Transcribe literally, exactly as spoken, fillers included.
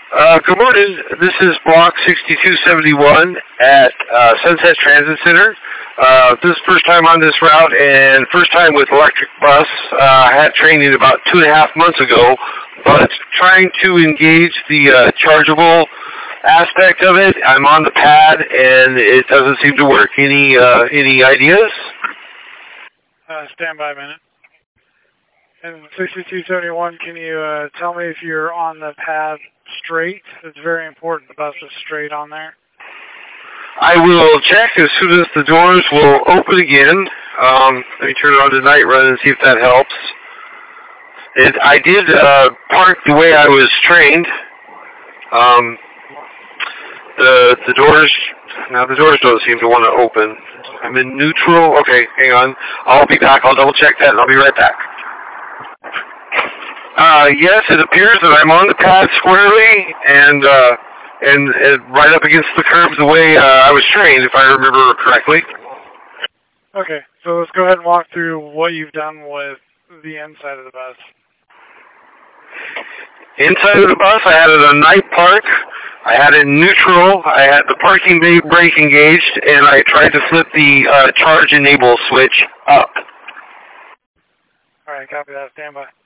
Uh, good morning. This is Block sixty-two seventy-one at uh, Sunset Transit Center. Uh, this is first time on this route and first time with electric bus. Uh, I had training about two and a half months ago, but trying to engage the uh, chargeable aspect of it. I'm on the pad and it doesn't seem to work. Any uh, any ideas? Uh, stand by a minute. And sixty-two seventy-one, can you uh, tell me if you're on the pad straight? It's very important the bus is straight on there. I will check as soon as the doors will open again. Um, let me turn it on to night run and see if that helps. It, I did uh, park the way I was trained. Um, the the doors now the doors don't seem to want to open. I'm in neutral. Okay, hang on. I'll be back. I'll double check that and I'll be right back. Uh, yes, it appears that I'm on the pad squarely and, uh, and, and right up against the curb the way uh, I was trained, if I remember correctly. Okay, so let's go ahead and walk through what you've done with the inside of the bus. Inside of the bus, I had it a night park. I had it in neutral. I had the parking brake engaged, and I tried to flip the uh, charge enable switch up. All right, copy that. Stand by.